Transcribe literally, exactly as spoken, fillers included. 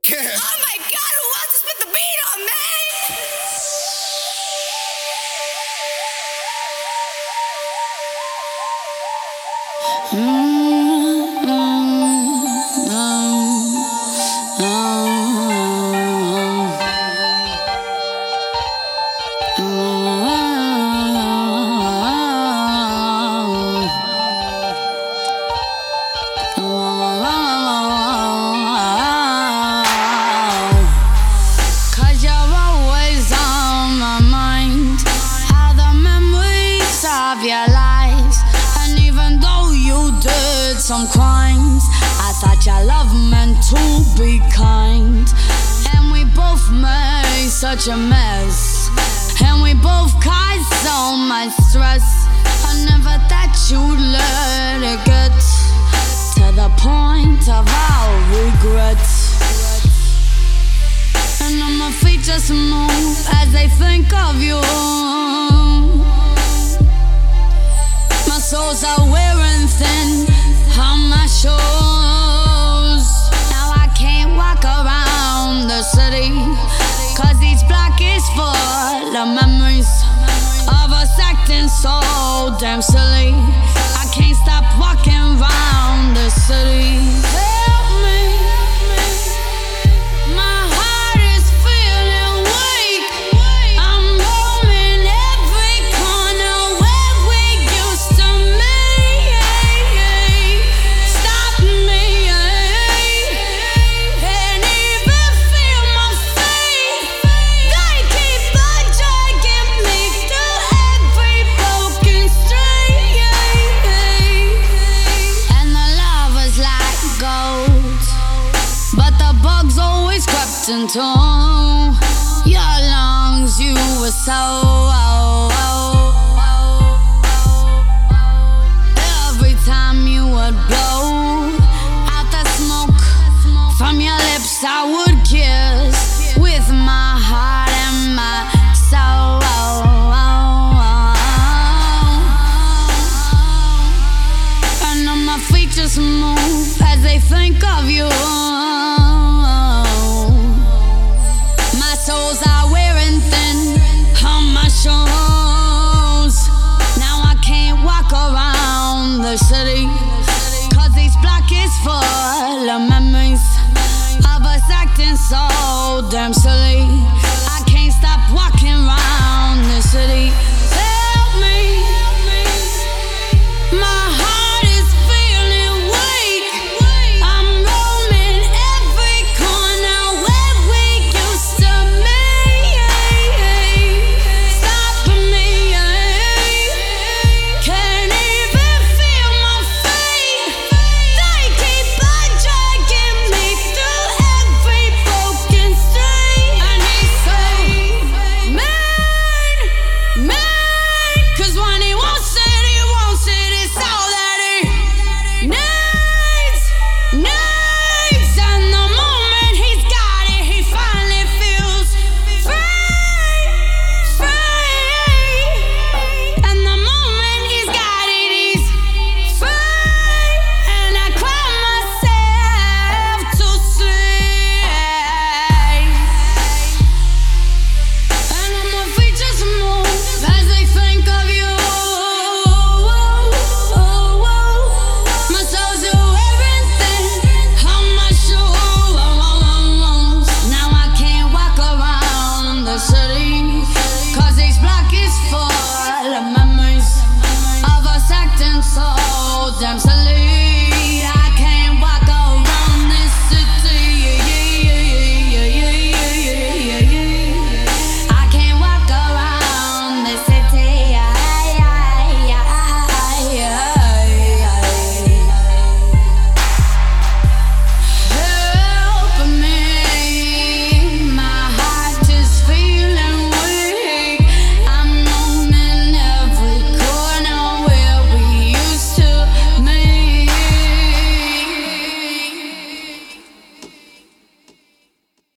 Oh my God, who else has put the beat on, man? Mm. Your lies, and even though you did some crimes, I thought your love meant to be kind. And we both made such a mess, and we both caused so much stress. I never thought you'd let it get to the point of our regret. And then my feet just move as they think of you. Souls are wearing thin on my shoes. Now I can't walk around the city, cause each block is full of memories of us acting so damn silly. I can't stop walking around the city. Help me, my heart is feeling weak. I'm roaming every corner where we used to meet. Stop me, and even feel my feet. They keep on dragging me through every broken street. And the love was like gold, but the bugs always crept into your lungs. You were so every time you would blow out the smoke from your lips, I would kiss with my heart and my soul. And then my feet just move as they think of you. My soles are wearing thin on my shoes. Now I can't walk around the city, cause each block is full of memories of us acting so damn silly.